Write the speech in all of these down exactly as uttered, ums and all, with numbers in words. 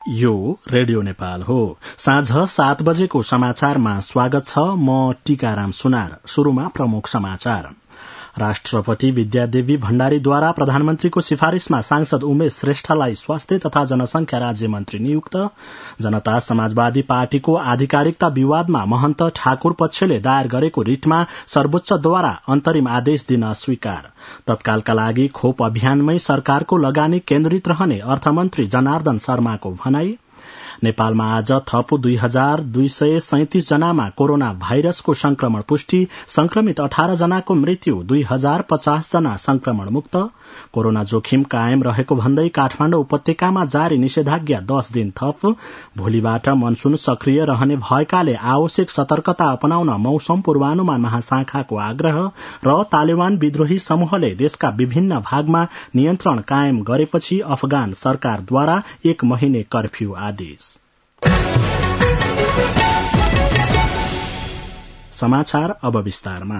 यो रेडियो नेपाल हो। साँझ सात बजेको समाचारमा स्वागत छ। म टीकाराम सुनार। शुरूमा प्रमुख समाचार। राष्ट्रपति विद्यादेवी भण्डारीद्वारा प्रधानमन्त्रीको सिफारिशमा सांसद उमेश श्रेष्ठलाई स्वास्थ्य तथा जनसंख्या राज्य मन्त्री नियुक्त। जनता समाजवादी पार्टीको आधिकारिकता विवादमा महन्त ठाकुर पक्षले दायर गरेको रिटमा सर्वोच्चद्वारा अन्तरिम आदेश दिन अस्वीकार। तत्कालका लागि खोप अभियानमै सरकारको लगानी केन्द्रित रहने अर्थमन्त्री जनार्दन शर्माको भनाई। नेपालमा आज थप दुई हजार दुई सय सैतिस जनामा कोरोना भाइरसको संक्रमण पुष्टि। संक्रमित अठार जनाको मृत्यु। दुई हजार पचास जना संक्रमण मुक्त। कोरोना जोखिम कायम रहेको भन्दै काठमाडौँ उपत्यकामा जारी निषेधाज्ञा दश दिन थप। भोलिबाट मनसून सक्रिय रहने भएकाले आवश्यक सतर्कता अपनाउन मौसम पूर्वानुमान महाशाखाको आग्रह। र तालिबान विद्रोही समूहले देशका विभिन्न भागमा नियन्त्रण कायम गरेपछि अफगान सरकारद्वारा एक महिने कर्फ्यू आदेश। समाचार अब विस्तारमा।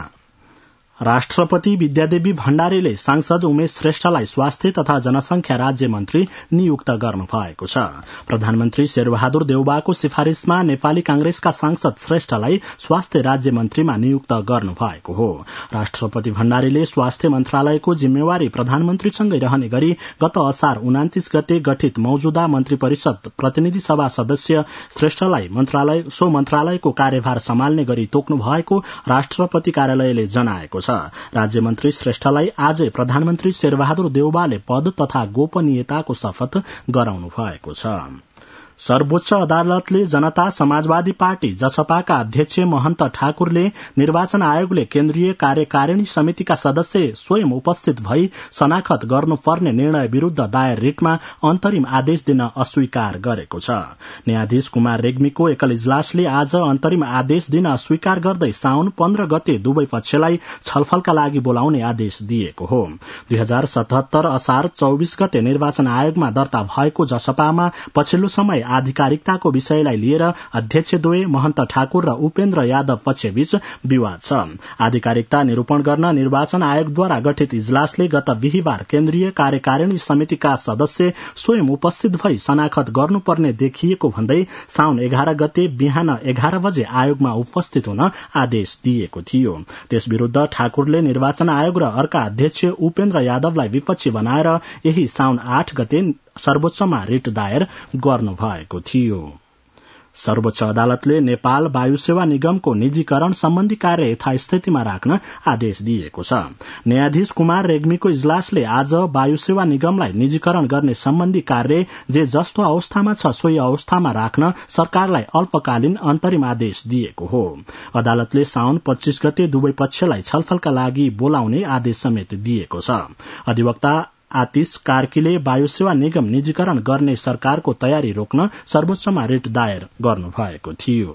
राष्ट्रपति विद्यादेवी भण्डारीले सांसद उमेश श्रेष्ठलाई स्वास्थ्य तथा जनसंख्या राज्य मन्त्री नियुक्त गर्नु भएको छ। प्रधानमन्त्री शेरबहादुर देउबाको सिफारिशमा नेपाली कांग्रेसका सांसद श्रेष्ठलाई स्वास्थ्य राज्य मन्त्रीमा नियुक्त गर्नु भएको हो। राष्ट्रपति भण्डारीले स्वास्थ्य मन्त्रालयको जिम्मेवारी प्रधानमन्त्रीसँगै रहने गरी गत असार उनान्तीस गते गठित मौजूदा मन्त्री परिषद प्रतिनिधि सभा सदस्य श्रेष्ठलाई मन्त्रालय सो मन्त्रालयको कार्यभार सम्हाल्ने गरी तोक्नु भएको राष्ट्रपति कार्यालयले जनाएको छ। राज्य मन्त्री श्रेष्ठलाई आजै प्रधानमन्त्री शेरबहादुर देउबाले पद तथा गोपनीयताको शपथ गराउनु भएको छ। सर्वोच्च अदालतले जनता समाजवादी पार्टी जसपाका अध्यक्ष महन्त ठाकुरले निर्वाचन आयोगले केन्द्रीय कार्यकारिणी समितिका सदस्य स्वयं उपस्थित भई शनाखत गर्नुपर्ने निर्णय विरूद्ध दायर रिटमा अन्तरिम आदेश दिन अस्वीकार गरेको छ। न्यायाधीश कुमार रेग्मीको एकल इजलासले आज अन्तरिम आदेश दिन अस्वीकार गर्दै साउन पन्ध्र गते दुवै पक्षलाई छलफलका लागि बोलाउने आदेश दिएको हो। दुई हजार सतहत्तर असार चौबिस गते निर्वाचन आयोगमा दर्ता भएको जसपामा पछिल्लो समय आधिकारिकताको विषयलाई लिएर अध्यक्षद्वय महन्त ठाकुर र उपेन्द्र यादव पक्षबीच विवाद छ। आधिकारिकता निरूपण गर्न निर्वाचन आयोगद्वारा गठित इजलासले गत बिहिबार केन्द्रीय कार्यकारिणी समितिका सदस्य स्वयं उपस्थित भई शनाखत गर्नुपर्ने देखिएको भन्दै साउन एघार गते बिहान एघार बजे आयोगमा उपस्थित हुन आदेश दिएको थियो। त्यस विरूद्ध ठाकुरले निर्वाचन आयोग र अर्का अध्यक्ष उपेन्द्र यादवलाई विपक्षी बनाएर यही साउन आठ गते सर्वोच्चमा रिट दायर गर्नु भएको थियो। सर्वोच्च अदालतले नेपाल वायु सेवा निगमको निजीकरण सम्बन्धी कार्य यथास्थितिमा राख्न आदेश दिएको छ। न्यायाधीश कुमार रेग्मीको इजलासले आज वायु सेवा निगमलाई निजीकरण गर्ने सम्बन्धी कार्य जे जस्तो अवस्थामा छ सोही अवस्थामा राख्न सरकारलाई अल्पकालीन अन्तरिम आदेश दिएको हो। अदालतले साउन पच्चीस गते दुवै पक्षलाई छलफलका लागि बोलाउने आदेश समेत दिएको छ। अधिवक्ता आतिश कार्कीले वायु सेवा निगम निजीकरण गर्ने सरकारको तयारी रोक्न सर्वोच्चमा रिट दायर गर्नु भएको थियो।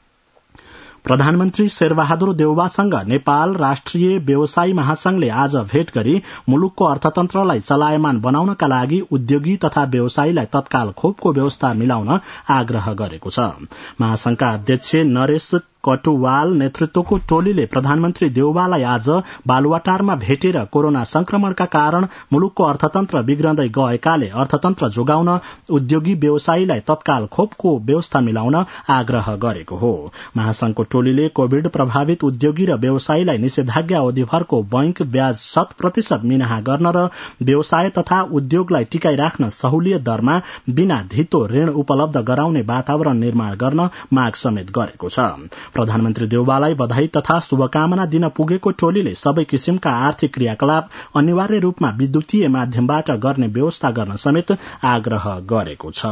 प्रधानमन्त्री शेरबहादुर देउबासँग नेपाल राष्ट्रिय व्यवसायी महासंघले आज भेट गरी मुलुकको अर्थतन्त्रलाई चलायमान बनाउनका लागि उद्योगी तथा व्यवसायीलाई तत्काल खोपको व्यवस्था मिलाउन आग्रह गरेको छ। महासंघका अध्यक्ष नरेश कटुवाल नेतृत्वको टोलीले प्रधानमन्त्री देउबालाई आज बालुवाटारमा भेटेर कोरोना संक्रमणका कारण मुलुकको अर्थतन्त्र बिग्रँदै गएकाले अर्थतन्त्र जोगाउन उद्योगी व्यवसायीलाई तत्काल खोपको व्यवस्था मिलाउन आग्रह गरेको हो। महासंघको टोलीले कोविड प्रभावित उद्योगी र व्यवसायीलाई निषेधाज्ञा अवधिभरको बैंक ब्याज शत प्रतिशत मिनाहा गर्न र व्यवसाय तथा उद्योगलाई टिकाइ राख्न सहुलियत दरमा बिना धितो ऋण उपलब्ध गराउने वातावरण निर्माण गर्न माग समेत गरेको छ। प्रधानमन्त्री देउबालाई बधाई तथा शुभकामना दिन पुगेको टोलीले सबै किसिमका आर्थिक क्रियाकलाप अनिवार्य रूपमा विद्युतीय माध्यमबाट गर्ने व्यवस्था गर्न समेत आग्रह गरेको छ।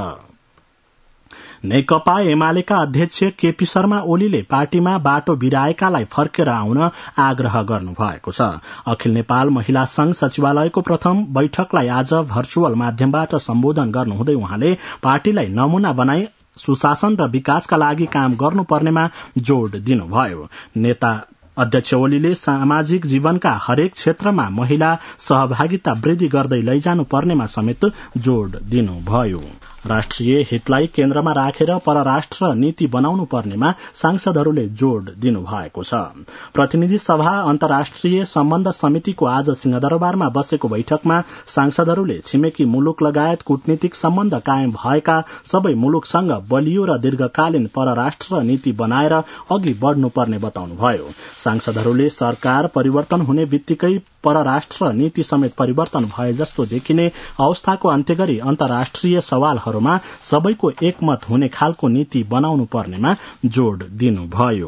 नेकपा एमालेका अध्यक्ष केपी शर्मा ओलीले पार्टीमा बाटो बिराएकालाई फर्केर आउन आग्रह गर्नु भएको छ। अखिल नेपाल महिला संघ सचिवालयको प्रथम बैठकलाई आज भर्चुअल माध्यमबाट सम्बोधन गर्नुहुँदै उहाँले पार्टीलाई नमूना बनाई सुशासन र विकासका लागि काम गर्नुपर्नेमा जोड़ दिनुभयो। नेता अध्यक्ष ओलीले सामाजिक जीवनका हरेक क्षेत्रमा महिला सहभागिता वृद्धि गर्दै लैजानु पर्नेमा समेत जोड़ दिनुभयो। राष्ट्रिय हितलाई केन्द्रमा राखेर परराष्ट्र नीति बनाउनु पर्नेमा सांसदहरूले जोड़ दिनुभएको छ। प्रतिनिधि सभा अन्तर्राष्ट्रिय सम्बन्ध समितिको आज सिंहदरबारमा बसेको बैठकमा सांसदहरूले छिमेकी मुलुक लगायत कूटनीतिक सम्बन्ध कायम भएका सबै मुलुकसँग बलियो र दीर्घकालीन परराष्ट्र नीति बनाएर अघि बढ़नुपर्ने बताउनुभयो। सांसदहरूले सरकार परिवर्तन हुने बित्तिकै परराष्ट्र नीति समेत परिवर्तन भए जस्तो देखिने अवस्थाको अन्त्य गरी अन्तर्राष्ट्रिय सवालहरूमा सबैको एकमत हुने खालको नीति बनाउनु पर्नेमा जोड़ दिनुभयो।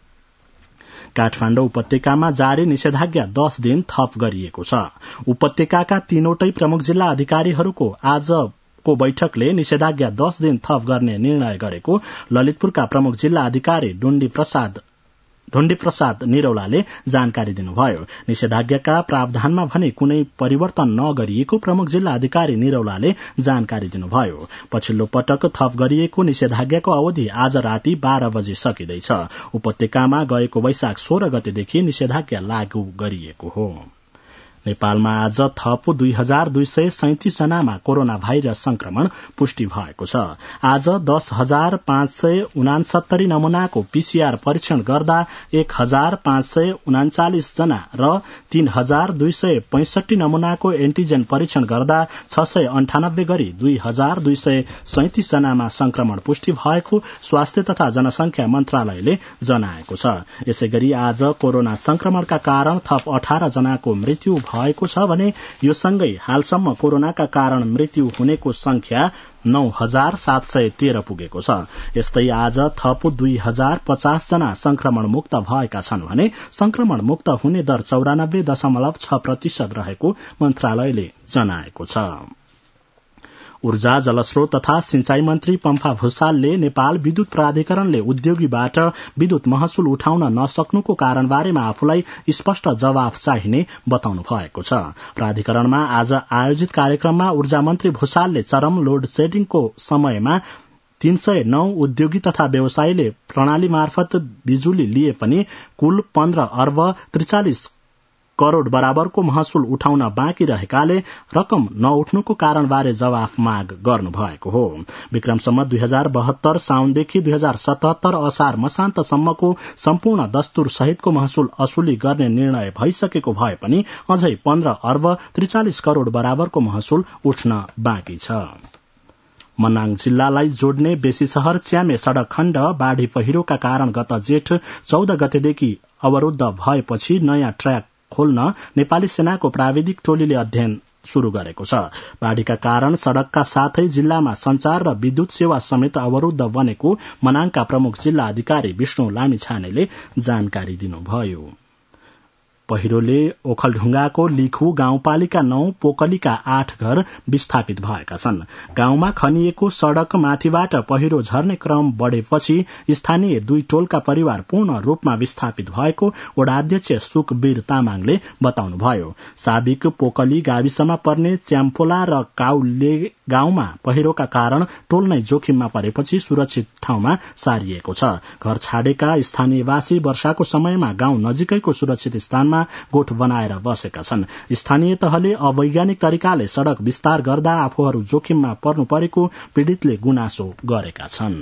काठमाण्डौ उपत्यकामा जारी निषेधाज्ञा दश दिन थप गरिएको छ। उपत्यकाका तीनवटै प्रमुख जिल्ला अधिकारीहरूको आज को बैठकले निषेधाज्ञा दश दिन थप गर्ने निर्णय गरेको ललितपुरका प्रमुख जिल्ला अधिकारी डुण्डी प्रसाद ढुण्डी प्रसाद निरौलाले जानकारी दिनुभयो। निषेधाज्ञाका प्रावधानमा भने कुनै परिवर्तन नगरिएको प्रमुख जिल्ला अधिकारी निरौलाले जानकारी दिनुभयो। पछिल्लो पटक थप गरिएको निषेधाज्ञाको अवधि आज राति बाह्र बजे सकिँदैछ। उपत्यकामा गएको वैशाख सोह्र गतेदेखि निषेधाज्ञा लागू गरिएको हो। नेपालमा आज थप दुई हजार दुई सय सैंतिस जनामा कोरोना भाइरस संक्रमण पुष्टि भएको छ। आज दस हजार पाँच सय उनासत्तरी नमूनाको पीसीआर परीक्षण गर्दा एक हजार पाँच सय उनाचालिस जना र तीन हजार दुई सय पैंसठी नमूनाको एन्टिजेन परीक्षण गर्दा छ सय अन्ठानब्बे गरी दुई हजार दुई सय सैंतिस जनामा संक्रमण पुष्टि भएको स्वास्थ्य तथा जनसंख्या मन्त्रालयले जनाएको छ। यसैगरी आज कोरोना संक्रमणका कारण थप अठार जनाको मृत्यु भएको छ भने यो सँगै हालसम्म कोरोनाका कारण मृत्यु हुनेको संख्या नौ हजार सात सय तेह्र पुगेको छ। यस्तै आज थप दुई हजार पचास जना संक्रमण मुक्त भएका छन् भने संक्रमण मुक्त हुने दर चौरानब्बे दशमलव छ प्रतिशत रहेको मन्त्रालयले जनाएको छ। ऊर्जा जलस्रोत तथा सिंचाई मन्त्री पम्फा भूषालले नेपाल विद्युत प्राधिकरणले उद्योगीबाट विद्युत महसुल उठाउन नसक्नुको कारणबारेमा आफूलाई स्पष्ट जवाफ चाहिने बताउनु भएको छ। प्राधिकरणमा आज आयोजित कार्यक्रममा ऊर्जा मन्त्री भूषालले चरम लोड सेडिङको समयमा तीन सय नौ उद्योगी तथा व्यवसायीले प्रणाली मार्फत बिजुली लिए पनि कुल पन्ध्र अर्ब त्रिचालिस करोड़ बराबरको महसुल उठाउन बाँकी रहेकाले रकम नउठ्नुको कारणबारे जवाफ माग गर्नु भएको हो। विक्रमसम्म दुई हजार बहत्तर साउनदेखि दुई हजार सतहत्तर असार मसान्तसम्मको सम्पूर्ण दस्तुर सहितको महसुल असुली गर्ने निर्णय भइसकेको भए पनि अझै पन्ध्र अर्ब त्रिचालिस करोड़ बराबरको महसुल उठ्न बाँकी छ। मनाङ जिल्लालाई जोड्ने बेसी शहर च्यामे सड़क खण्ड बाढ़ी पहिरोका कारण गत जेठ चौध गतेदेखि अवरूद्ध भएपछि नयाँ ट्र्याक खोल्न नेपाली सेनाको प्राविधिक टोलीले अध्ययन शुरू गरेको छ। बाढ़ीका कारण सड़कका साथै जिल्लामा संचार र विद्युत सेवा समेत अवरूद्ध बनेको मनाङका प्रमुख जिल्ला अधिकारी विष्णु लामिछानेले जानकारी दिनुभयो। पहिरोले ओखलढुंगाको लिखु गाउँपालिका नौ पोकलीका आठ घर विस्थापित भएका छन्। गाउँमा खनिएको सड़क माथिबाट पहिरो झर्ने क्रम बढ़ेपछि स्थानीय दुई टोलका परिवार पूर्ण रूपमा विस्थापित भएको वडाध्यक्ष सुखवीर तामाङले बताउनुभयो। साबिक पोकली गाविसमा पर्ने च्याम्पोला र काउले गाउँमा पहिरोका कारण टोल नै जोखिममा परेपछि सुरक्षित ठाउँमा सारिएको छ। घर छाडेका स्थानीयवासी वर्षाको समयमा गाउँ नजिकैको सुरक्षित स्थानमा गोठ बनाएर बसेका छन्। स्थानीय तहले अवैज्ञानिक तरिकाले सड़क विस्तार गर्दा आफूहरू जोखिममा पर्नु परेको पीड़ितले गुनासो गरेका छन्।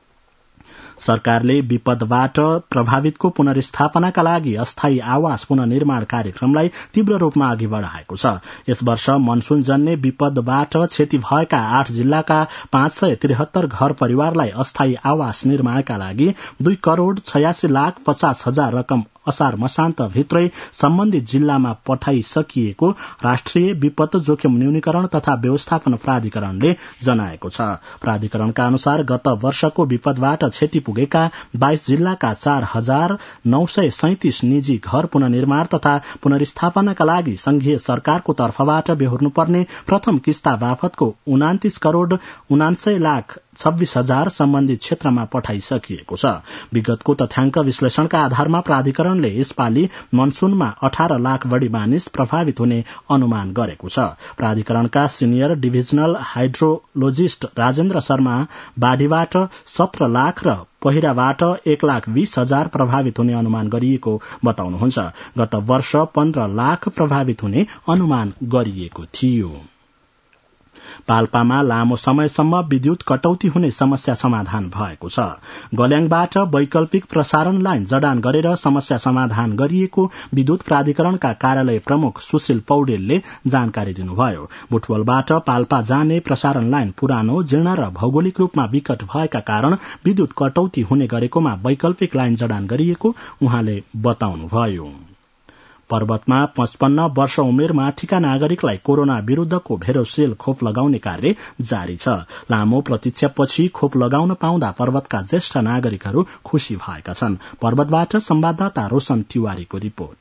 सरकारले विपदबाट प्रभावितको पुनर्स्थापनाका लागि अस्थायी आवास पुनर्निर्माण कार्यक्रमलाई तीव्र रूपमा अघि बढ़ाएको छ। यस वर्ष मनसूनजन्य विपदबाट क्षति भएका आठ जिल्लाका पाँच सय त्रिहत्तर घर परिवारलाई अस्थायी आवास निर्माणका लागि दुई करोड़ छयासी लाख पचास हजार रकम असार मसान्त भित्रै सम्बन्धित जिल्लामा पठाइसकिएको राष्ट्रिय विपद जोखिम न्यूनीकरण तथा व्यवस्थापन प्राधिकरणले जनाएको छ। प्राधिकरणका अनुसार गत वर्षको विपदबाट क्षति पुगेका बाइस जिल्लाका चार हजार नौ सय सैंतिस निजी घर पुनर्निर्माण तथा पुनर्स्थापनाका लागि संघीय सरकारको तर्फबाट बेहोर्नुपर्ने प्रथम किस्ता बापतको उनातीस करोड़ उनासय लाख छब्बीस हजार सम्बन्धित क्षेत्रमा पठाइसकिएको छ। विगतको तथ्याङ्क विश्लेषणका आधारमा प्राधिकरण प्राधिकरणले यसपालि मनसूनमा अठार लाख बढ़ी मानिस प्रभावित हुने अनुमान गरेको छ। प्राधिकरणका senior divisional hydrologist Rajendra Sharma बाढ़ीबाट सत्र लाख र पहिराबाट एक लाख बीस हजार प्रभावित हुने अनुमान गरिएको बताउनुहुन्छ। गत वर्ष पन्ध्र लाख प्रभावित हुने अनुमान गरिएको थियो। पाल्पामा लामो समयसम्म विद्युत कटौती हुने समस्या समाधान भएको छ। गल्याङबाट वैकल्पिक प्रसारण लाइन जडान गरेर समस्या समाधान गरिएको विद्युत प्राधिकरणका कार्यालय प्रमुख सुशील पौडेलले जानकारी दिनुभयो। बुटवलबाट पाल्पा जाने प्रसारण लाइन पुरानो, जीर्ण र भौगोलिक रूपमा विकट भएका कारण विद्युत कटौती हुने गरेकोमा वैकल्पिक लाइन जडान गरिएको उहाँले बताउनुभयो। पर्वतमा पचपन्न वर्ष उमेर माथिका नागरिकलाई कोरोना विरूद्धको भेरोसेल खोप लगाउने कार्य जारी छ। लामो प्रतीक्षापछि खोप लगाउन पाउँदा पर्वतका ज्येष्ठ नागरिकहरू खुशी भएका छन्। पर्वतबाट संवाददाता रोशन तिवारीको रिपोर्ट।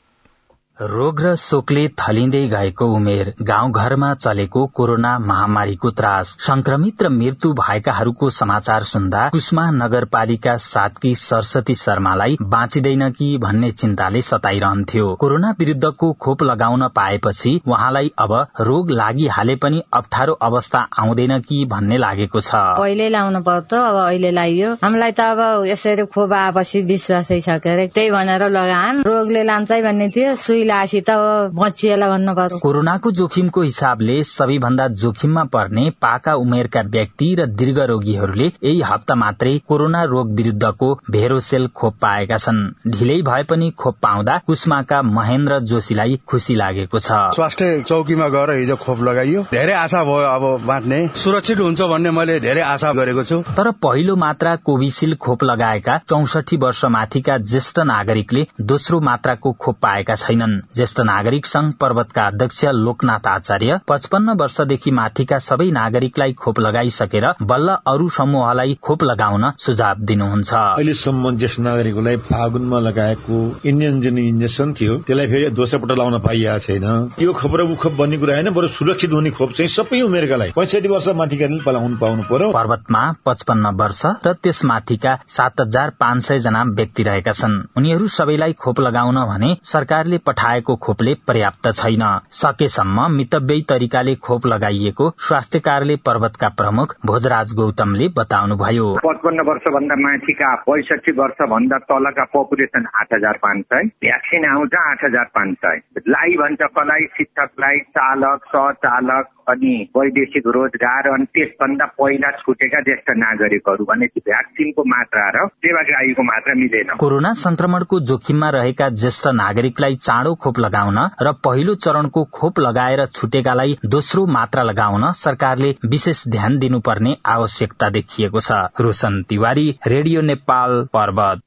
रोग र शोकले थलिँदै गएको उमेर, गाउँघरमा चलेको कोरोना महामारीको त्रास, संक्रमित र मृत्यु भएकाहरूको समाचार सुन्दा कुस्मा नगरपालिका सातकी सरस्वती शर्मालाई बाँचिदैन कि भन्ने चिन्ताले सताइरहन्थ्यो। कोरोना विरूद्धको खोप लगाउन पाएपछि उहाँलाई अब रोग लागिहाले पनि अप्ठ्यारो अवस्था आउँदैन कि भन्ने लागेको छ। पहिले लाउनु पर्छ, अब अहिले लगाइयो। हामीलाई त अब यसरी खोप आएपछि विश्वासै छ के अरे, त्यही भनेर लगान। रोगले लान्छ भन्ने थियो, सुई लासी त बचिएला भन्नु पर्यो। कोरोनाको जोखिमको हिसाबले सबैभन्दा जोखिममा पर्ने पाका उमेरका व्यक्ति र दीर्घ रोगीहरूले यही हप्ता मात्रै कोरोना रोग विरूद्धको भेरोसेल खोप पाएका छन्। ढिलै भए पनि खोप पाउँदा कुस्माका महेन्द्र जोशीलाई खुशी लागेको छ। स्वास्थ्य चौकीमा गएर हिजो खोप लगाइयो, धेरै आशा भयो अब बाँच्ने सुरक्षित हुन्छ भन्ने मैले धेरै आशा गरेको छु। तर पहिलो मात्रा कोभिसिल्ड खोप लगाएका चौसठी वर्ष माथिका ज्येष्ठ नागरिकले दोस्रो मात्राको खोप पाएका छैनन्। ज्येष्ठ नागरिक संघ पर्वतका अध्यक्ष लोकनाथ आचार्य पचपन्न वर्षदेखि माथिका सबै नागरिकलाई खोप लगाइसकेर बल्ल अरू समूहलाई खोप लगाउन सुझाव दिनुहुन्छ। अहिलेसम्म ज्येष्ठ नागरिकलाई फागुनमा लगाएको इन्डियन जुन इन्जेक्सन थियो त्यसलाई फेरि दोस्रो पटक लगाउन पाइएको छैन। यो खोप र ऊ खोप भन्ने कुरा होइन, बरु सुरक्षित हुने खोप चाहिँ सबै उमेरकालाई पैंसठी वर्ष माथिकाले लगाउन पाउनु पर्यो। पर्वतमा पचपन्न वर्ष र त्यसमाथिका सात हजार पाँच सय जना व्यक्ति रहेका छन्। उनीहरू सबैलाई खोप लगाउन भने सरकारले पठाएको खोपले पर्याप्त छैन। सकेसम्म मितव्ययी तरिकाले खोप लगाइएको स्वास्थ्य कार्यालय पर्वतका प्रमुख भोजराज गौतमले बताउनुभयो। पचपन्न वर्ष भन्दा माथिका पैंसठी वर्ष भन्दा तलका पपुलेसन आठ हजार पाँच सय, भ्याक्सिन आउँछ आठ हजार पाँच सय। लाई भन्छ कसलाई, शिक्षकलाई, चालक, सहचालक अनि वैदेशिक रोजगार अनि त्यसभन्दा पहिला छुटेका ज्येष्ठ नागरिकहरू भने भ्याक्सिनको मात्रा र सेवाग्राहीको मात्रा मिलेन। कोरोना संक्रमणको जोखिममा रहेका ज्येष्ठ नागरिकलाई चाँडो खोप लगाउन र पहिलो चरणको खोप लगाएर छुटेकालाई दोस्रो मात्रा लगाउन सरकारले विशेष ध्यान दिनुपर्ने आवश्यकता देखिएको छ। रोशन तिवारी, रेडियो नेपाल, पर्वत।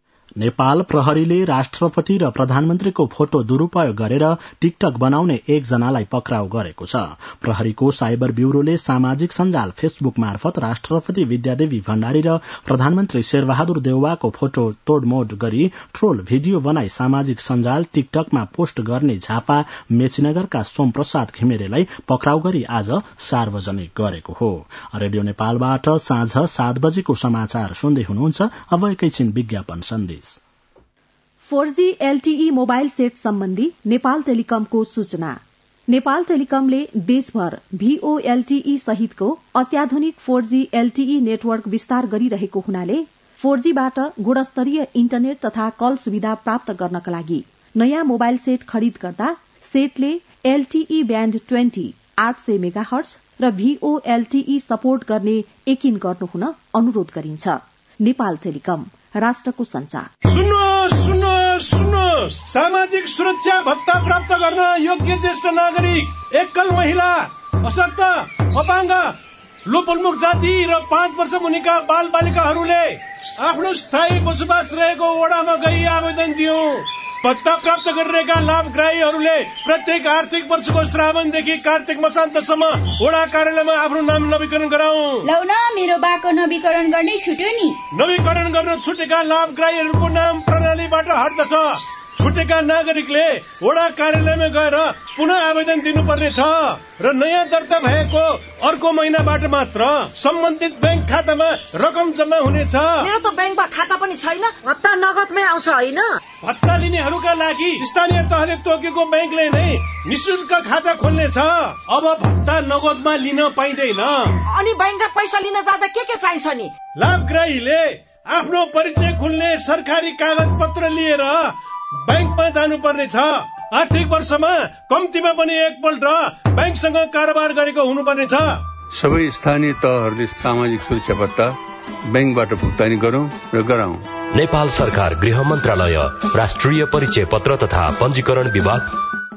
नेपाल प्रहरीले राष्ट्रपति र प्रधानमन्त्रीको फोटो दुरूपयोग गरेर टिकटक बनाउने एकजनालाई पक्राउ गरेको छ। प्रहरीको साइबर ब्यूरोले सामाजिक सञ्जाल फेसबुक मार्फत राष्ट्रपति विद्यादेवी भण्डारी र प्रधानमन्त्री शेरबहादुर देउवाको फोटो तोडमोड गरी ट्रोल भिडियो बनाई सामाजिक सञ्जाल टिकटकमा पोस्ट गर्ने झापा मेचीनगरका सोमप्रसाद घिमिरेलाई पक्राउ गरी आज सार्वजनिक गरेको हो। रेडियो नेपालबाट साँझ सात बजेको समाचार सुन्दै हुनुहुन्छ। अब एकैछिन विज्ञापन सन्देश। Four G LTE mobile set सम्बन्धी नेपाल टेलिकमको सूचना। नेपाल टेलिकमले देशभर भीओएलटीई सहितको अत्याधुनिक फोर जी एलटीई नेटवर्क विस्तार गरिरहेको हुनाले फोर जी बाट गुणस्तरीय इन्टरनेट तथा कल सुविधा प्राप्त गर्नका लागि नयाँ मोबाइल सेट खरिद गर्दा सेटले एलटीई ब्याण्ड ट्वेन्टी आठ सय मेगाहर्ज र भीओएलटीई सपोर्ट गर्ने यकिन गर्नु हुन अनुरोध गरिन्छ। नेपाल टेलिकम, राष्ट्रको संचार। सुन्नुहोस् सुन्नुहोस् सुन्नुहोस् सामाजिक सुरक्षा भत्ता प्राप्त गर्न योग्य ज्येष्ठ नागरिक, एकल महिला, अशक्त, अपाङ्ग, लोपोन्मुख जाति र पाँच वर्ष मुनिका बाल बालिकाहरूले आफ्नो स्थायी बसोबास रहेको वडामा गई आवेदन दियो। भत्ता प्राप्त गरिरहेका लाभग्राहीहरूले प्रत्येक आर्थिक वर्षको श्रावणदेखि कार्तिक मसान्तसम्म वडा कार्यालयमा आफ्नो नाम नवीकरण गराऊ। लौ न, मेरो बाको नवीकरण गर्ने छुट्यो नि। नवीकरण गर्न छुटेका लाभग्राहीहरूको नाम प्रणालीबाट हट्दछ। छुटेका नागरिकले वडा कार्यालयमा गएर पुनः आवेदन दिनुपर्ने छ र नयाँ दर्ता भएको अर्को महिनाबाट मात्र सम्बन्धित बैंक खातामा रकम जम्मा हुनेछ। मेरो त बैंकमा खाता पनि छैन, भत्ता नगदमै आउँछ होइन? भत्ता लिनेहरूका लागि स्थानीय तहले तोकेको बैंकले नै निशुल्क खाता खोल्नेछ। अब भत्ता नगदमा लिन पाइँदैन। अनि बैंकमा पैसा लिन जाँदा के के चाहिन्छ नि? लाभग्राहीले आफ्नो परिचय खुल्ने सरकारी कागज पत्र लिएर बैंकमा जानुपर्ने छ। आर्थिक वर्षमा कम्तीमा पनि एकपल्ट बैंकसँग कारोबार गरेको हुनुपर्ने छ। सबै स्थानीय तहहरूले सामाजिक सुरक्षा भत्ता बैंकबाट भुक्तानी गरौं र गराउँ। नेपाल सरकार, गृह मन्त्रालय, राष्ट्रिय परिचय पत्र तथा पंजीकरण विभाग।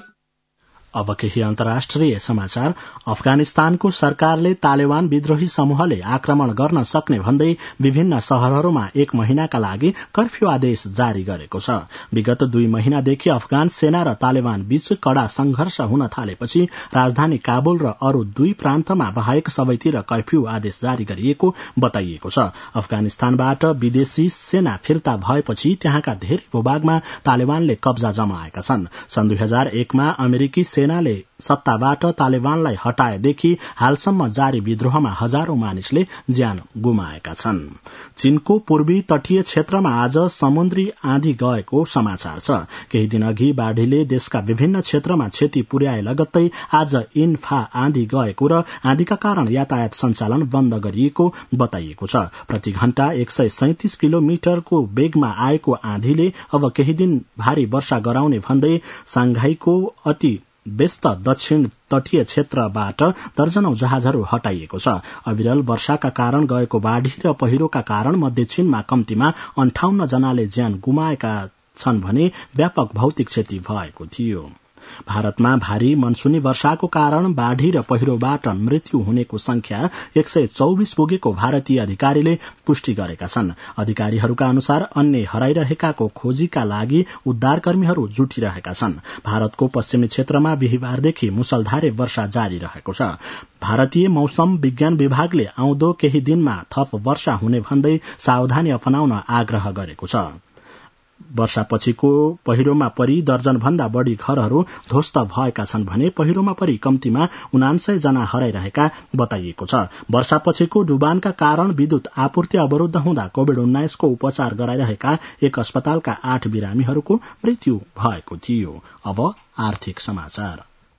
अब केही अन्तर्राष्ट्रिय समाचार। अफगानिस्तानको सरकारले तालिबान विद्रोही समूहले आक्रमण गर्न सक्ने भन्दै विभिन्न शहरहरूमा एक महिनाका लागि कर्फ्यू आदेश जारी गरेको छ। विगत दुई महिनादेखि अफगान सेना र तालिबान बीच कड़ा संघर्ष हुन थालेपछि राजधानी काबुल र अरू दुई प्रान्तमा बाहेक सबैतिर कर्फ्यू आदेश जारी गरिएको बताइएको छ। अफगानिस्तानबाट विदेशी सेना फिर्ता भएपछि त्यहाँका धेरै भूभागमा तालिबानले कब्जा जमाएका छन्। सन् दुई हजार एकमा अमेरिकी सेनाले सत्ताबाट तालिबानलाई हटाएदेखि हालसम्म जारी विद्रोहमा हजारौं मानिसले ज्यान गुमाएका छन्। चीनको पूर्वी तटीय क्षेत्रमा आज समुद्री आँधी गएको समाचार छ। केही दिन अघि बाढ़ीले देशका विभिन्न क्षेत्रमा क्षति पुर्याए लगत्तै आज इन्फा आँधी गएको र आँधीका कारण यातायात सञ्चालन बन्द गरिएको बताइएको छ। प्रति घण्टा एक सय सैंतिस किलोमिटरको वेगमा आएको आँधीले अब केही दिन भारी वर्षा गराउने भन्दै सांघाईको अति व्यस्त दक्षिण तटीय क्षेत्रबाट दर्जनौं जहाजहरू हटाइएको छ। अविरल वर्षाका कारण गएको बाढ़ी र पहिरोका कारण मध्य चीनमा कम्तीमा अन्ठाउन्न जनाले ज्यान गुमाएका छन् भने व्यापक भौतिक क्षति भएको थियो। भारतमा भारी मनसूनी वर्षाको कारण बाढ़ी र पहिरोबाट मृत्यु हुनेको संख्या एक सय चौबिस पुगेको भारतीय अधिकारीले पुष्टि गरेका छन्। अधिकारीहरूका अनुसार अन्य हराइरहेकाको खोजीका लागि उद्धारकर्मीहरू जुटिरहेका छन्। भारतको पश्चिमी क्षेत्रमा बिहिबारदेखि मुसलधारे वर्षा जारी रहेको छ। भारतीय मौसम विज्ञान विभागले आउँदो केही दिनमा थप वर्षा हुने भन्दै सावधानी अपनाउन आग्रह गरेको छ। वर्षापछिको पहिरोमा परि दर्जन भन्दा बढ़ी घरहरू ध्वस्त भएका छन् भने पहिरोमा परि कम्तीमा उनान्सय जना हराइरहेका बताइएको छ। वर्षापछिको डुबानका कारण विद्युत आपूर्ति अवरूद्ध हुँदा कोविड उन्नाइस को उपचार गराइरहेका एक अस्पतालका आठ बिरामीहरूको मृत्यु भएको थियो। अब आर्थिक समाचार।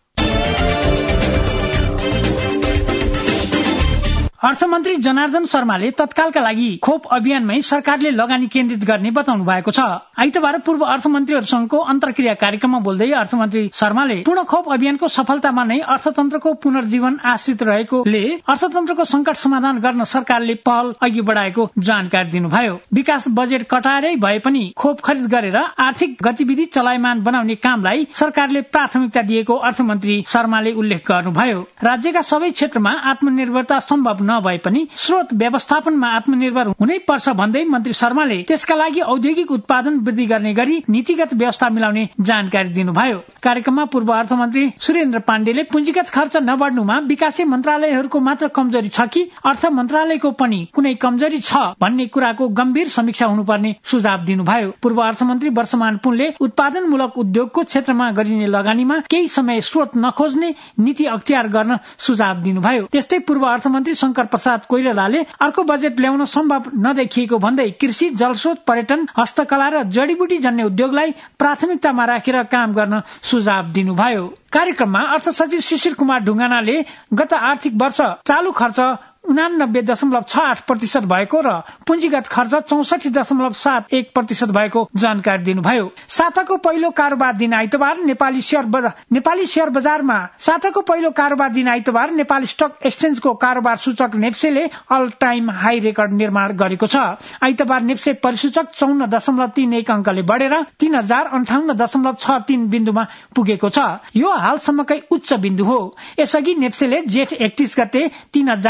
अर्थमन्त्री जनार्दन शर्माले तत्कालका लागि खोप अभियानमै सरकारले लगानी केन्द्रित गर्ने बताउनु भएको छ। आइतबार पूर्व अर्थमन्त्रीहरूसँगको अन्तर्क्रिया कार्यक्रममा बोल्दै अर्थमन्त्री शर्माले पूर्ण खोप अभियानको सफलतामा नै अर्थतन्त्रको पुनर्जीवन आश्रित रहेकोले अर्थतन्त्रको संकट समाधान गर्न सरकारले पहल अघि बढ़ाएको जानकारी दिनुभयो। विकास बजेट कटाएरै भए पनि खोप खरिद गरेर आर्थिक गतिविधि चलायमान बनाउने कामलाई सरकारले प्राथमिकता दिएको अर्थमन्त्री शर्माले उल्लेख गर्नुभयो। राज्यका सबै क्षेत्रमा आत्मनिर्भरता सम्भव नभए पनि स्रोत व्यवस्थापनमा आत्मनिर्भर हुनै पर्छ भन्दै मन्त्री शर्माले त्यसका लागि औद्योगिक उत्पादन वृद्धि गर्ने गरी नीतिगत व्यवस्था मिलाउने जानकारी दिनुभयो। कार्यक्रममा पूर्व अर्थमन्त्री सुरेन्द्र पाण्डेले पुँजीगत खर्च नबढ्नुमा विकासीय मन्त्रालयहरूको मात्र कमजोरी छ कि अर्थ मन्त्रालयको पनि कुनै कमजोरी छ भन्ने कुराको गम्भीर समीक्षा हुनुपर्ने सुझाव दिनुभयो। पूर्व अर्थमन्त्री वर्षमान पुनले उत्पादनमूलक उद्योगको क्षेत्रमा गरिने लगानीमा केही समय स्रोत नखोज्ने नीति अख्तियार गर्न सुझाव दिनुभयो। त्यस्तै पूर्व अर्थमन्त्री शंकर प्रसाद कोइरालाले अर्को बजेट ल्याउन सम्भव नदेखिएको भन्दै कृषि, जलस्रोत, पर्यटन, हस्तकला र जडीबुटी जन्य उद्योगलाई प्राथमिकतामा राखेर काम गर्न सुझाव दिनुभयो। कार्यक्रममा अर्थ सचिव शिशिर कुमार ढुङ्गानाले गत आर्थिक वर्ष चालू खर्च उनानब्बे दशमलव छ आठ प्रतिशत भएको र पुँजीगत खर्च चौसठी दशमलव सात एक प्रतिशत भएको जानकारी दिनुभयो। साताको पहिलो कारोबार दिन आइतबार नेपाली शेयर बजार नेपाली शेयर बजारमा साताको पहिलो कारोबार दिन आइतबार नेपाली स्टक एक्सचेन्जको कारोबार सूचक नेप्सेले अल टाइम हाई रेकर्ड निर्माण गरेको छ। आइतबार नेप्से परिसूचक चौन्न दशमलव तीन एक अंकले बढ़ेर तीन हजार अन्ठाउन्न दशमलव छ तीन बिन्दुमा पुगेको छ। यो हालसम्मकै उच्च बिन्दु हो। यसअघि नेप्सेले जेठ एकतीस गते तीन हजार पच्चीस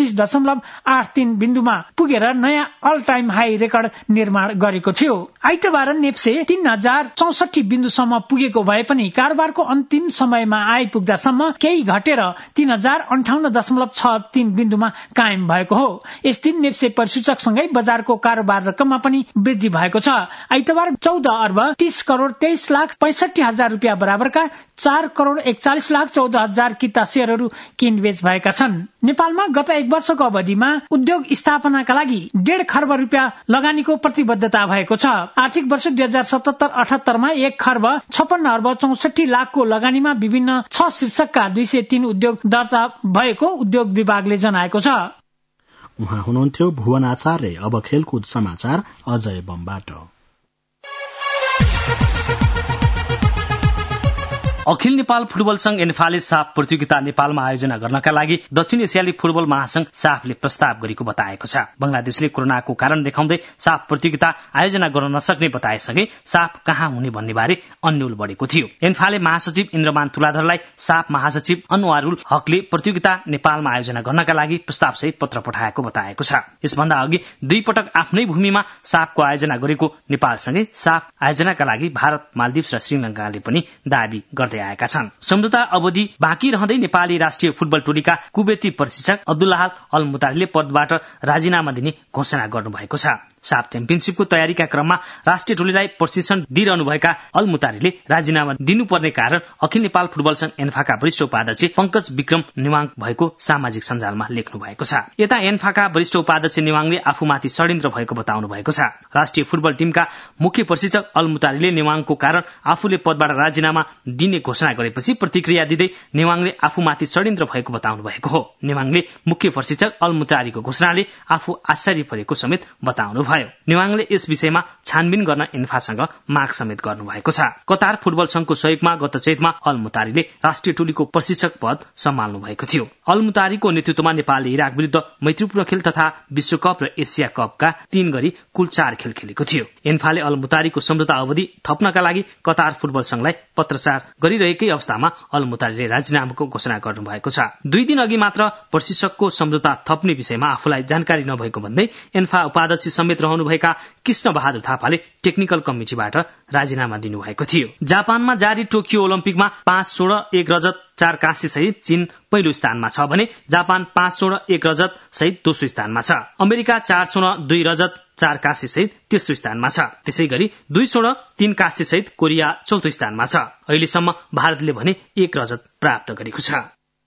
पच्चीस दशमलव आठ तीन बिन्दुमा पुगेर नयाँ अल टाइम हाई रेकर्ड निर्माण गरेको थियो। आइतबार नेप्से तीन हजार चौसठी बिन्दुसम्म पुगेको भए पनि कारोबारको अन्तिम समयमा आइपुग्दासम्म केही घटेर तीन हजार अन्ठाउन्न दशमलव छ तीन बिन्दुमा कायम भएको हो। यस दिन नेप्से परिसूचकसँगै बजारको कारोबार रकममा पनि वृद्धि भएको छ। आइतबार चौध अर्ब तीस करोड़ तेइस लाख पैंसठी हजार रुपियाँ बराबरका चार करोड़ एकचालिस लाख चौध हजार किता शेयरहरू किनबेच भएका छन्। नेपालमा गत एक वर्षको अवधिमा उद्योग स्थापनाका लागि डेढ़ खर्ब रुपियाँ लगानीको प्रतिबद्धता भएको छ। आर्थिक वर्ष दुई हजार सतहत्तर अठहत्तरमा एक खर्ब छप्पन्न अर्ब चौसठी लाखको लगानीमा विभिन्न छ शीर्षकका दुई सय तीन उद्योग दर्ता भएको उद्योग विभागले जनाएको छ। उहाँ हुनुहुन्थ्यो भुवन आचार्य। अब खेलकुद समाचार अजय बमबाट। अखिल नेपाल फुटबल संघ एन्फाले साफ प्रतियोगिता नेपालमा आयोजना गर्नका लागि दक्षिण एसियाली फुटबल महासंघ साफले प्रस्ताव गरेको बताएको छ। बंगलादेशले कोरोनाको कारण देखाउँदै साफ प्रतियोगिता आयोजना गर्न नसक्ने बताएसँगै साफ कहाँ हुने भन्ने बारे अन्यल बढेको थियो। एन्फाले महासचिव इन्द्रमान तुलाधरलाई साफ महासचिव अनवारुल हकले प्रतियोगिता नेपालमा आयोजना गर्नका लागि प्रस्तावसहित पत्र पठाएको बताएको छ। यसभन्दा अघि दुई पटक आफ्नै भूमिमा साफको आयोजना गरेको नेपालसँगै साफ आयोजनाका लागि भारत, मालदिप्स र श्रीलंकाले पनि दाबी गर्दै आएका छन्। सम्झौता अवधि बाँकी रहँदै नेपाली राष्ट्रिय फुटबल टोलीका कुवेती प्रशिक्षक अब्दुल्लाह अल मुतारीले पदबाट राजीनामा दिने घोषणा गर्नुभएको छ। साफ च्याम्पियनशिपको तयारीका क्रममा राष्ट्रिय टोलीलाई प्रशिक्षण दिइरहनुभएका अल मुतारीले राजीनामा दिनुपर्ने कारण अखिल नेपाल फुटबल संघ एन्फाका वरिष्ठ उपाध्यक्ष पंकज विक्रम निवाङ भएको सामाजिक सञ्जालमा लेख्नु भएको छ। यता एन्फाका वरिष्ठ उपाध्यक्ष निवाङले आफूमाथि षड्यन्त्र भएको बताउनु भएको छ। राष्ट्रिय फुटबल टिमका मुख्य प्रशिक्षक अल मुतारीले निवाङको कारण आफूले पदबाट राजीनामा दिने घोषणा गरेपछि प्रतिक्रिया दिँदै निवाङले आफूमाथि षड्यन्त्र भएको बताउनु भएको हो। निवाङले मुख्य प्रशिक्षक अल मुतारीको घोषणाले आफू आश्चर्य परेको समेत बताउनु भयो। निवाङले यस विषयमा छानबिन गर्न इन्फासँग माग समेत गर्नु भएको छ। कतार फुटबल संघको सहयोगमा गत चैतमा अल मुतारीले राष्ट्रिय टोलीको प्रशिक्षक पद सम्हाल्नु भएको थियो। अल मुतारीको नेतृत्वमा नेपालले इराक विरुद्ध मैत्रीपूर्ण खेल तथा विश्वकप र एसिया कपका तीन गरी कुल चार खेल खेलेको थियो। इन्फाले अल मुतारीको सम्झौता अवधि थप्नका लागि कतार फुटबल संघलाई पत्रचार गरिरहेकै अवस्थामा अल मुतारीले राजीनामाको घोषणा गर्नु भएको छ। दुई दिन अघि मात्र प्रशिक्षकको सम्झौता थप्ने विषयमा आफूलाई जानकारी नभएको भन्दै एन्फा उपाध्यक्ष समेत रहनुभएका कृष्ण बहादुर थापाले टेक्निकल कमिटीबाट राजीनामा दिनुभएको थियो। जापानमा जारी टोकियो ओलम्पिकमा पाँच स्वर्ण एक रजत चार काँस्य सहित चीन पहिलो स्थानमा छ भने जापान पाँच स्वर्ण एक रजत सहित दोस्रो स्थानमा छ। अमेरिका चार स्वर्ण दुई रजत चार काँस्य सहित तेस्रो स्थानमा छ। त्यसै गरी दुई स्वर्ण तीन काँस्य सहित कोरिया चौथो स्थानमा छ। अहिलेसम्म भारतले भने एक रजत प्राप्त गरेको छ।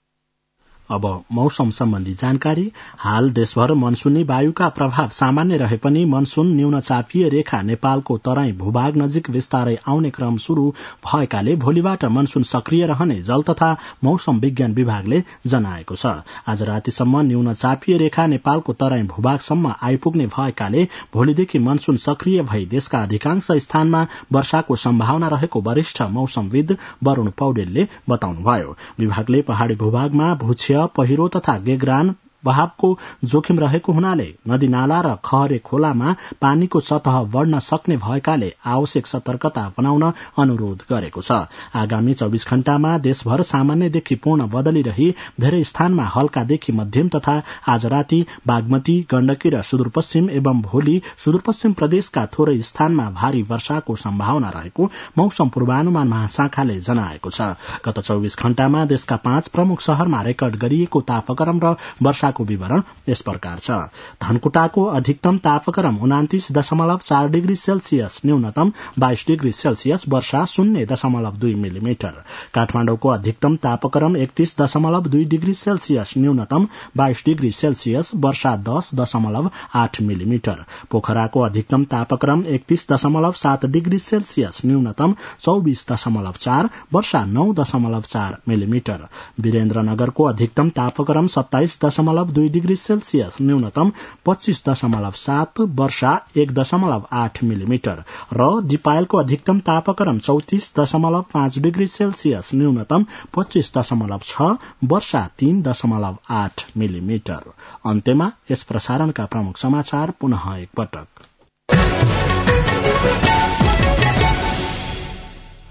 अब मौसम सम्बन्धी जानकारी। हाल देशभर मनसूनी वायुका प्रभाव सामान्य रहे पनि मनसून न्यून चापिय रेखा नेपालको तराई भूभाग नजिक विस्तारै आउने क्रम शुरू भएकाले भोलिबाट मनसून सक्रिय रहने जल तथा मौसम विज्ञान विभागले जनाएको छ। आज रातिसम्म न्यून चापिय रेखा नेपालको तराई भूभागसम्म आइपुग्ने भएकाले भोलिदेखि मनसून सक्रिय भई देशका अधिकांश स्थानमा वर्षाको सम्भावना रहेको वरिष्ठ मौसमविद वरूण पौडेलले बताउनुभयो। विभागले पहाड़ी भूभागमा भूक्षय पहिरो तथा गेग्रान बहावको जोखिम रहेको हुनाले नदी नाला र खहरे खोलामा पानीको सतह बढ्न सक्ने भएकाले आवश्यक सतर्कता अपनाउन अनुरोध गरेको छ। आगामी चौबीस घण्टामा देशभर सामान्यदेखि पूर्ण बदली रही धेरै स्थानमा हल्कादेखि मध्यम तथा आज राति बागमती, गण्डकी र सुदूरपश्चिम एवं भोलि सुदूरपश्चिम प्रदेशका थोरै स्थानमा भारी वर्षाको सम्भावना रहेको मौसम पूर्वानुमान महाशाखाले जनाएको छ। गत चौबीस घण्टामा देशका पाँच प्रमुख शहरमा रेकर्ड गरिएको तापक्रम र वर्षा को विवरण यस प्रकार छ। धनकुटाको अधिकतम तापक्रम उनातिस दशमलव चार डिग्री सेल्सियस, न्यूनतम बाइस डिग्री सेल्सियस, वर्षा शून्य दशमलव दुई मिलिमिटर। काठमाडौँको अधिकतम तापक्रम एकतीस दशमलव दुई डिग्री सेल्सियस, न्यूनतम बाइस डिग्री सेल्सियस, वर्षा दस दशमलव आठ मिलिमिटर। पोखराको अधिकतम तापक्रम एकतीस दशमलव सात डिग्री सेल्सियस, न्यूनतम चौबीस दशमलव चार, वर्षा नौ दशमलव चार मिलिमिटर। वीरेन्द्रनगरको अधिकतम तापक्रम सत्ताइस दशमलव दुई डिग्री सेल्सियस, न्यूनतम पच्चीस दशमलव सात, वर्षा एक दशमलव आठ मिलिमिटर र दिपायलको अधिकतम तापक्रम चौतिस दशमलव पाँच डिग्री सेल्सियस, न्यूनतम पच्चीस दशमलव छ, वर्षा तीन दशमलव आठ मिलिमिटर। अन्त्यमा यस प्रसारणका प्रमुख समाचार पुनः एकपटक।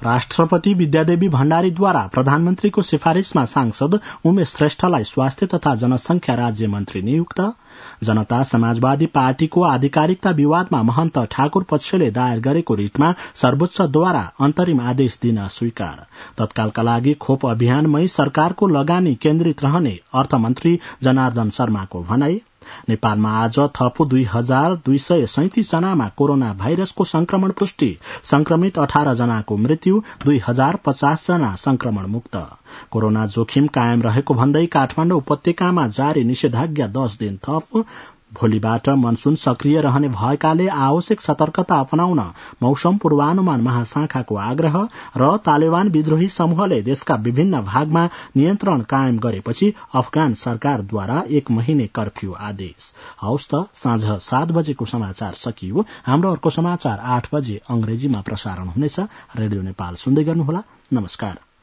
राष्ट्रपति विद्यादेवी भण्डारीद्वारा प्रधानमन्त्रीको सिफारिशमा सांसद उमेश श्रेष्ठलाई स्वास्थ्य तथा जनसंख्या राज्य मन्त्री नियुक्त। जनता समाजवादी पार्टीको आधिकारिकता विवादमा महन्त ठाकुर पक्षले दायर गरेको रिटमा सर्वोच्चद्वारा अन्तरिम आदेश दिन स्वीकार। तत्कालका लागि खोप अभियानमै सरकारको लगानी केन्द्रित रहने अर्थमन्त्री जनार्दन शर्माको भनाई। नेपालमा आज थप दुई हजार दुई सय सैतिस जनामा कोरोना भाइरसको संक्रमण पुष्टि। संक्रमित अठार जनाको मृत्यु, दुई हजार पचास जना संक्रमण मुक्त। कोरोना जोखिम कायम रहेको भन्दै काठमाडौँ उपत्यकामा जारी निषेधाज्ञा दस दिन थप। भोलिबाट मनसून सक्रिय रहने भएकाले आवश्यक सतर्कता अपनाउन मौसम पूर्वानुमान महाशाखाको आग्रह। र तालिबान विद्रोही समूहले देशका विभिन्न भागमा नियन्त्रण कायम गरेपछि अफगान सरकारद्वारा एक महिने कर्फ्यू आदेश। हौस् त साँझ सात बजेको समाचार सकियो। हाम्रो अर्को समाचार आठ बजे अंग्रेजीमा प्रसारण हुनेछ। रेडियो नेपाल सुन्दै गर्नुहोला। नमस्कार।